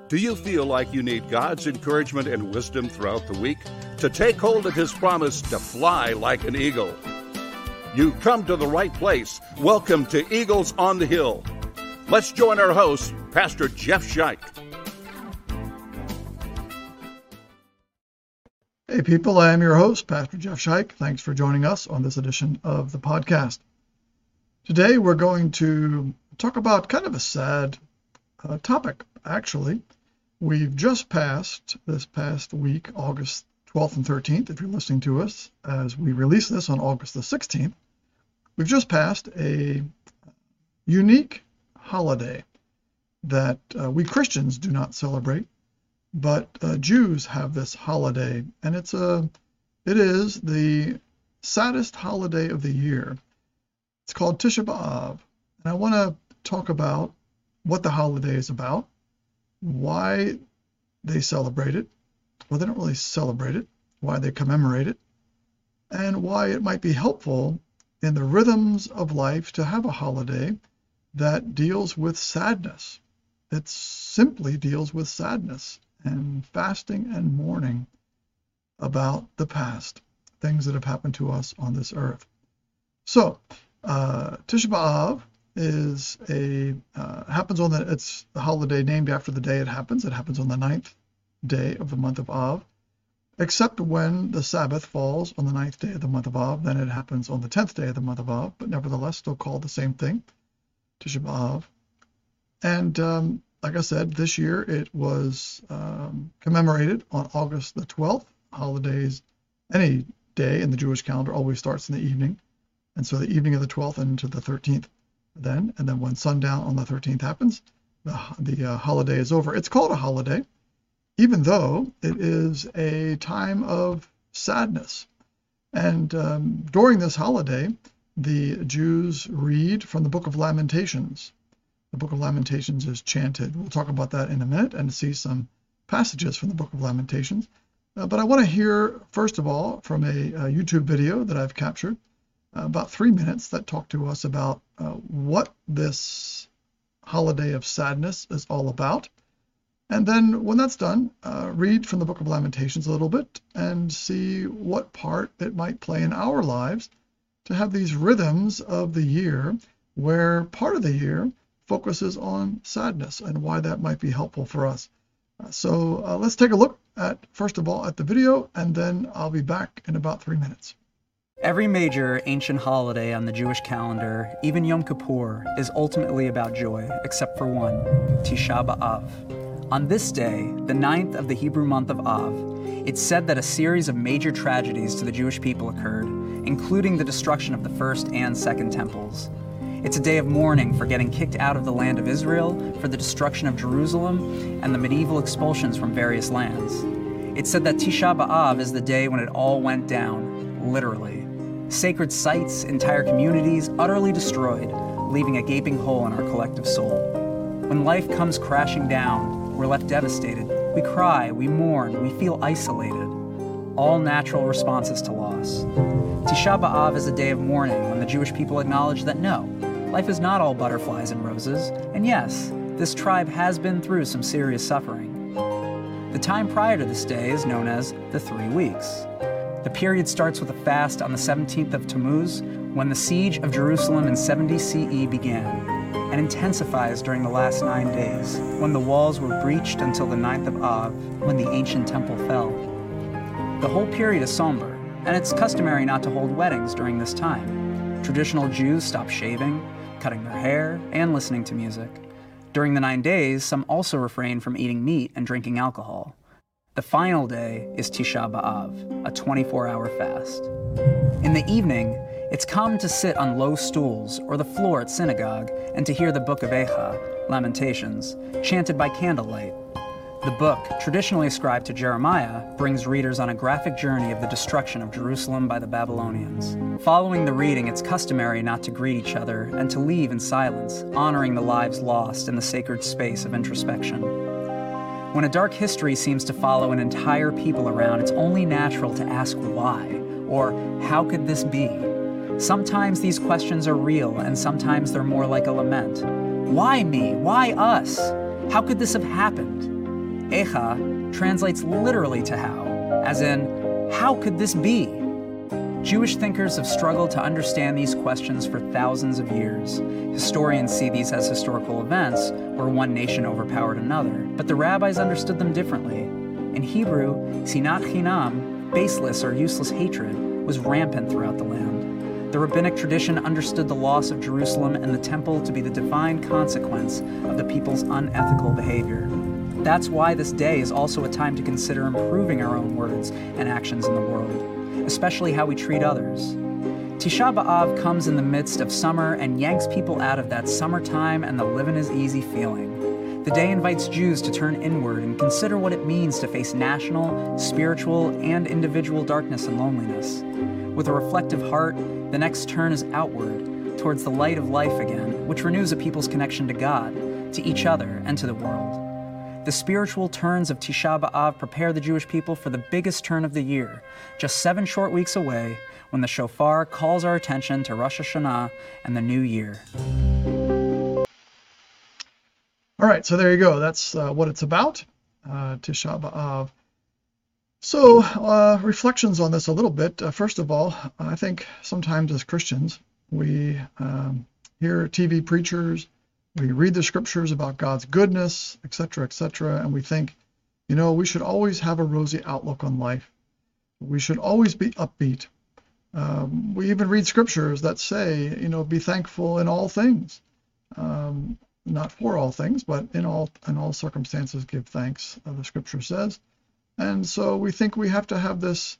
Do you feel like you need God's encouragement and wisdom throughout the week to take hold of His promise to fly like an eagle? You've come to the right place. Welcome to Eagles on the Hill. Let's join our host, Pastor Jeff Scheich. Hey people, I am your host, Pastor Jeff Scheich. Thanks for joining us on this edition of the podcast. Today we're going to talk about kind of a sad topic, actually. We've just passed this past week, August 12th and 13th, if you're listening to us, as we release this on August the 16th. We've just passed a unique holiday that we Christians do not celebrate, but Jews have this holiday, and it is the saddest holiday of the year. It's called Tisha B'Av, and I want to talk about what the holiday is about, why they celebrate it, well, they don't really celebrate it, why they commemorate it, and why it might be helpful in the rhythms of life to have a holiday that deals with sadness. It simply deals with sadness and fasting and mourning about the past, things that have happened to us on this earth. So, Tisha B'Av is it's the holiday named after the day it happens. It happens on the 9th day of the month of Av, except when the Sabbath falls on the 9th day of the month of Av. Then it happens on the 10th day of the month of Av, but nevertheless still called the same thing, Tisha B'Av. And like I said, this year it was commemorated on August the 12th. Holidays, any day in the Jewish calendar always starts in the evening. And so the evening of the 12th and into the 13th and then when sundown on the 13th happens, the holiday is over. It's called a holiday, even though it is a time of sadness. And during this holiday, the Jews read from the Book of Lamentations. The Book of Lamentations is chanted. We'll talk about that in a minute and see some passages from the Book of Lamentations. But I want to hear, first of all, from a YouTube video that I've captured, about 3 minutes, that talk to us about what this holiday of sadness is all about. And then when that's done, read from the Book of Lamentations a little bit and see what part it might play in our lives to have these rhythms of the year where part of the year focuses on sadness and why that might be helpful for us. So let's take a look at, first of all, at the video, and then I'll be back in about 3 minutes. Every major ancient holiday on the Jewish calendar, even Yom Kippur, is ultimately about joy, except for one, Tisha B'Av. On this day, the 9th of the Hebrew month of Av, it's said that a series of major tragedies to the Jewish people occurred, including the destruction of the first and second temples. It's a day of mourning for getting kicked out of the land of Israel, for the destruction of Jerusalem, and the medieval expulsions from various lands. It's said that Tisha B'Av is the day when it all went down, literally. Sacred sites, entire communities utterly destroyed, leaving a gaping hole in our collective soul. When life comes crashing down, we're left devastated. We cry, we mourn, we feel isolated. All natural responses to loss. Tisha B'Av is a day of mourning when the Jewish people acknowledge that no, life is not all butterflies and roses, and yes, this tribe has been through some serious suffering. The time prior to this day is known as the 3 weeks. The period starts with a fast on the 17th of Tammuz, when the siege of Jerusalem in 70 CE began, and intensifies during the last 9 days, when the walls were breached until the 9th of Av, when the ancient temple fell. The whole period is somber, and it's customary not to hold weddings during this time. Traditional Jews stop shaving, cutting their hair, and listening to music. During the 9 days, some also refrain from eating meat and drinking alcohol. The final day is Tisha B'Av, a 24-hour fast. In the evening, it's common to sit on low stools or the floor at synagogue and to hear the Book of Eicha, Lamentations, chanted by candlelight. The book, traditionally ascribed to Jeremiah, brings readers on a graphic journey of the destruction of Jerusalem by the Babylonians. Following the reading, it's customary not to greet each other and to leave in silence, honoring the lives lost in the sacred space of introspection. When a dark history seems to follow an entire people around, it's only natural to ask why, or how could this be? Sometimes these questions are real, and sometimes they're more like a lament. Why me? Why us? How could this have happened? Echa translates literally to how, as in, how could this be? Jewish thinkers have struggled to understand these questions for thousands of years. Historians see these as historical events where one nation overpowered another, but the rabbis understood them differently. In Hebrew, sinat chinam, baseless or useless hatred, was rampant throughout the land. The rabbinic tradition understood the loss of Jerusalem and the temple to be the divine consequence of the people's unethical behavior. That's why this day is also a time to consider improving our own words and actions in the world, especially how we treat others. Tisha B'Av comes in the midst of summer and yanks people out of that summertime and the living is easy feeling. The day invites Jews to turn inward and consider what it means to face national, spiritual, and individual darkness and loneliness. With a reflective heart, the next turn is outward, towards the light of life again, which renews a people's connection to God, to each other, and to the world. The spiritual turns of Tisha B'Av prepare the Jewish people for the biggest turn of the year, just 7 short weeks away, when the shofar calls our attention to Rosh Hashanah and the new year. All right, so there you go. That's what it's about, Tisha B'Av. So, reflections on this a little bit. First of all, I think sometimes as Christians, we hear TV preachers, we read the scriptures about God's goodness, etc., and we think, we should always have a rosy outlook on life. We should always be upbeat. We even read scriptures that say, be thankful in all things. Not for all things, but in all circumstances give thanks, the scripture says. And so we think we have to have this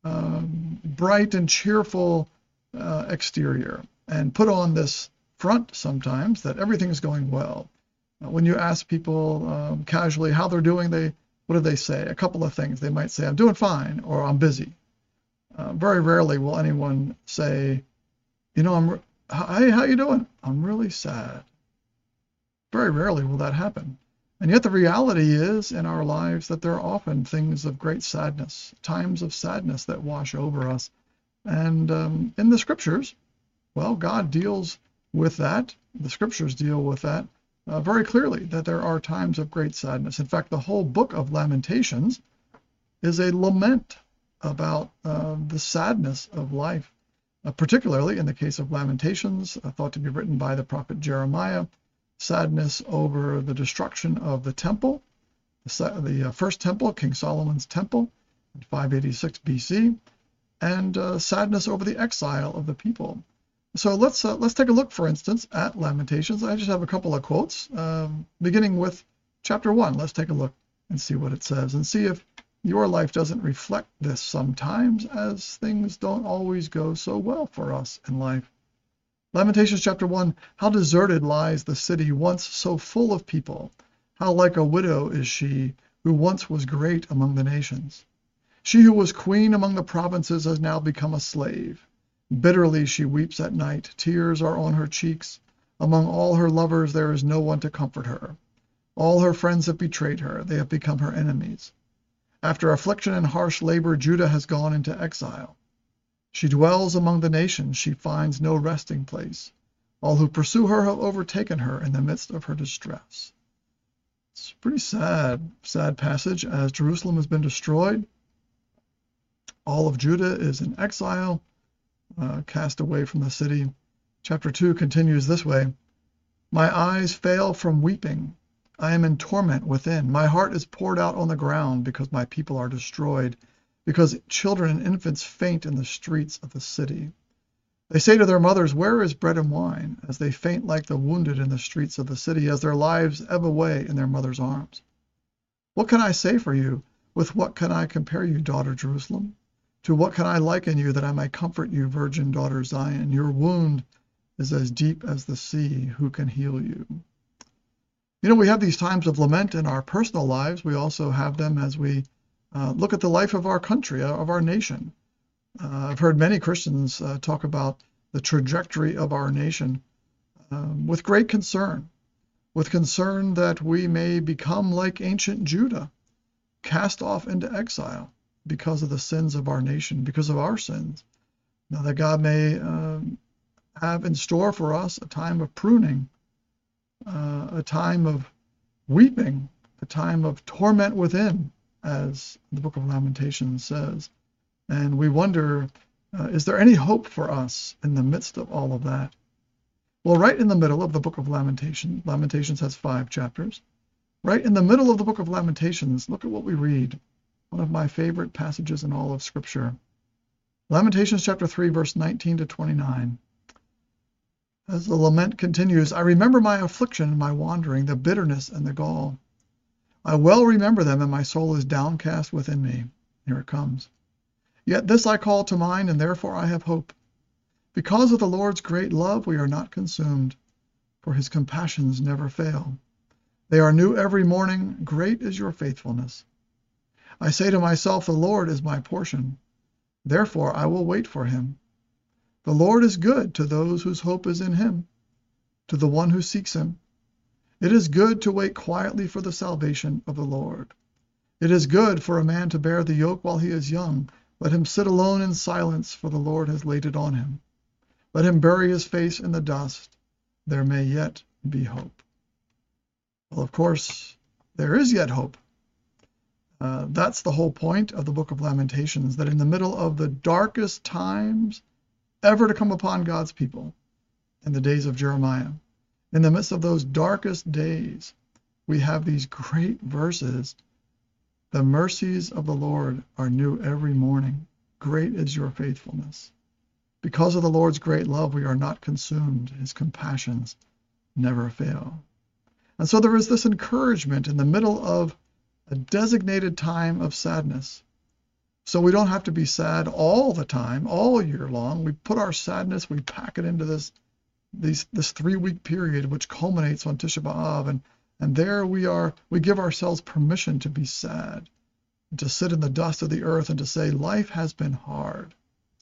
bright and cheerful exterior and put on this front sometimes that everything is going well. When you ask people casually how they're doing, what do they say? A couple of things. They might say, I'm doing fine, or I'm busy. Very rarely will anyone say, hey, how you doing? I'm really sad. Very rarely will that happen. And yet the reality is in our lives that there are often things of great sadness, times of sadness that wash over us. And in the scriptures, well, God deals with that. The scriptures deal with that very clearly, that there are times of great sadness. In fact, the whole book of Lamentations is a lament about the sadness of life, particularly in the case of Lamentations, thought to be written by the prophet Jeremiah. Sadness over the destruction of the temple, the first temple, King Solomon's temple, in 586 BC, and sadness over the exile of the people. So let's take a look, for instance, at Lamentations. I just have a couple of quotes, beginning with chapter 1. Let's take a look and see what it says, and see if your life doesn't reflect this sometimes, as things don't always go so well for us in life. Lamentations chapter 1, how deserted lies the city once so full of people. How like a widow is she, who once was great among the nations. She who was queen among the provinces has now become a slave. Bitterly she weeps at night, tears are on her cheeks. Among all her lovers there is no one to comfort her. All her friends have betrayed her, they have become her enemies. After affliction and harsh labor, Judah has gone into exile. She dwells among the nations, she finds no resting place. All who pursue her have overtaken her in the midst of her distress. It's a pretty sad passage, as Jerusalem has been destroyed. All of Judah is in exile, cast away from the city. Chapter 2 continues this way. My eyes fail from weeping. I am in torment within. My heart is poured out on the ground because my people are destroyed, because children and infants faint in the streets of the city. They say to their mothers, where is bread and wine? As they faint like the wounded in the streets of the city, as their lives ebb away in their mother's arms. What can I say for you? With what can I compare you, daughter Jerusalem? To what can I liken you that I may comfort you, virgin daughter Zion? Your wound is as deep as the sea. Who can heal you? We have these times of lament in our personal lives. We also have them as we look at the life of our country, of our nation. I've heard many Christians talk about the trajectory of our nation with great concern, that we may become like ancient Judah, cast off into exile because of the sins of our nation, because of our sins. Now that God may have in store for us a time of pruning, a time of weeping, a time of torment within, as the book of Lamentations says. And we wonder, is there any hope for us in the midst of all of that? Well, right in the middle of the book of Lamentations, Lamentations has 5 chapters. Right in the middle of the book of Lamentations, look at what we read. One of my favorite passages in all of Scripture. Lamentations chapter 3, verse 19 to 29. As the lament continues, I remember my affliction and my wandering, the bitterness and the gall. I well remember them, and my soul is downcast within me. Here it comes. Yet this I call to mind, and therefore I have hope. Because of the Lord's great love, we are not consumed, for his compassions never fail. They are new every morning. Great is your faithfulness. I say to myself, the Lord is my portion. Therefore I will wait for him. The Lord is good to those whose hope is in him, to the one who seeks him. It is good to wait quietly for the salvation of the Lord. It is good for a man to bear the yoke while he is young. Let him sit alone in silence, for the Lord has laid it on him. Let him bury his face in the dust. There may yet be hope. Well, of course, there is yet hope. That's the whole point of the book of Lamentations, that in the middle of the darkest times ever to come upon God's people, in the days of Jeremiah, in the midst of those darkest days, we have these great verses. The mercies of the Lord are new every morning. Great is your faithfulness. Because of the Lord's great love, we are not consumed. His compassions never fail. And so there is this encouragement in the middle of a designated time of sadness. So we don't have to be sad all the time, all year long. We put our sadness, we pack it into this 3-week period, which culminates on Tisha B'Av. And there we give ourselves permission to be sad, to sit in the dust of the earth and to say, life has been hard.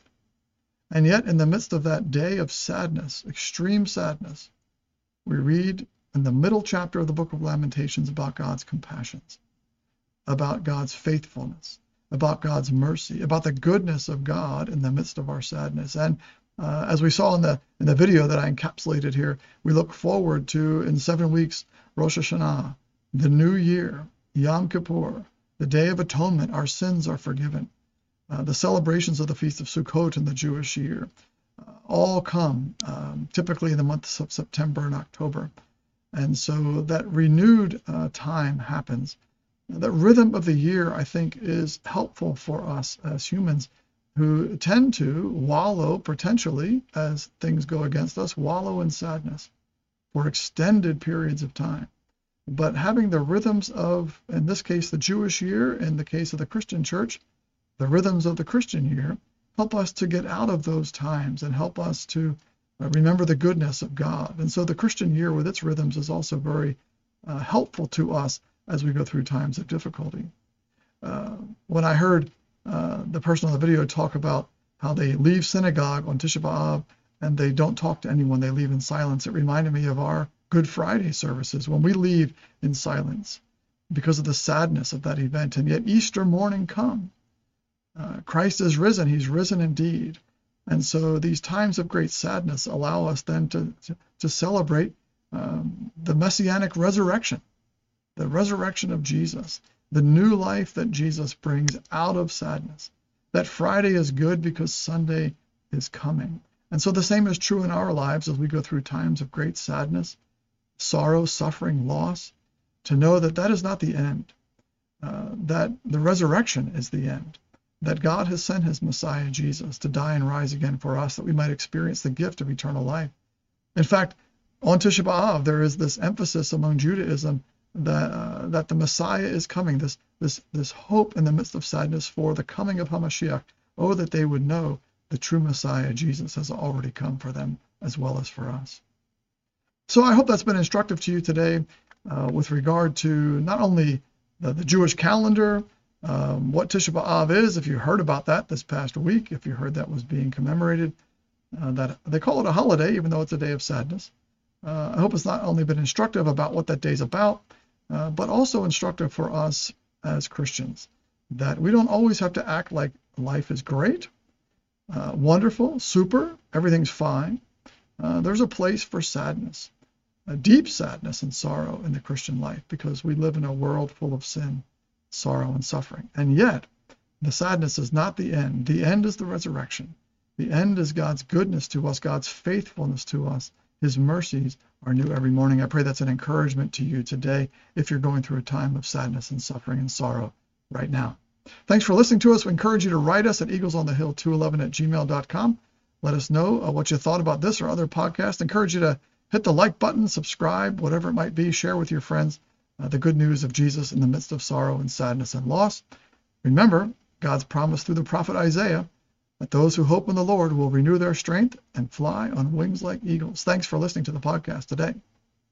And yet, in the midst of that day of sadness, extreme sadness, we read in the middle chapter of the book of Lamentations about God's compassions, about God's faithfulness, about God's mercy, about the goodness of God in the midst of our sadness. And as we saw in the video that I encapsulated here, we look forward to, in 7 weeks, Rosh Hashanah, the new year, Yom Kippur, the Day of Atonement. Our sins are forgiven. The celebrations of the Feast of Sukkot in the Jewish year all come typically in the months of September and October. And so that renewed time happens. The rhythm of the year, I think, is helpful for us as humans who tend to wallow, potentially, as things go against us, wallow in sadness for extended periods of time. But having the rhythms of, in this case, the Jewish year, in the case of the Christian church, the rhythms of the Christian year, help us to get out of those times and help us to remember the goodness of God. And so the Christian year with its rhythms is also very helpful to us as we go through times of difficulty. When I heard the person on the video talk about how they leave synagogue on Tisha B'Av and they don't talk to anyone, they leave in silence, it reminded me of our Good Friday services when we leave in silence because of the sadness of that event. And yet Easter morning come. Christ is risen. He's risen indeed. And so these times of great sadness allow us then to celebrate the messianic resurrection, the resurrection of Jesus, the new life that Jesus brings out of sadness. That Friday is good because Sunday is coming. And so the same is true in our lives as we go through times of great sadness, sorrow, suffering, loss, to know that that is not the end, that the resurrection is the end, that God has sent his Messiah, Jesus, to die and rise again for us, that we might experience the gift of eternal life. In fact, on Tisha B'Av, there is this emphasis among Judaism that the Messiah is coming, this hope in the midst of sadness for the coming of HaMashiach. Oh, that they would know the true Messiah, Jesus, has already come for them as well as for us. So I hope that's been instructive to you today with regard to not only the Jewish calendar, what Tisha B'Av is, if you heard about that this past week, if you heard that was being commemorated, that they call it a holiday, even though it's a day of sadness. I hope it's not only been instructive about what that day's about, but also instructive for us as Christians, that we don't always have to act like life is great, wonderful, super, everything's fine. There's a place for sadness. a deep sadness and sorrow in the Christian life because we live in a world full of sin, sorrow, and suffering. And yet, the sadness is not the end. The end is the resurrection. The end is God's goodness to us, God's faithfulness to us. His mercies are new every morning. I pray that's an encouragement to you today if you're going through a time of sadness and suffering and sorrow right now. Thanks for listening to us. We encourage you to write us at eaglesonthehill211@gmail.com. Let us know what you thought about this or other podcasts. Encourage you to hit the like button, subscribe, whatever it might be. Share with your friends the good news of Jesus in the midst of sorrow and sadness and loss. Remember, God's promise through the prophet Isaiah that those who hope in the Lord will renew their strength and fly on wings like eagles. Thanks for listening to the podcast today.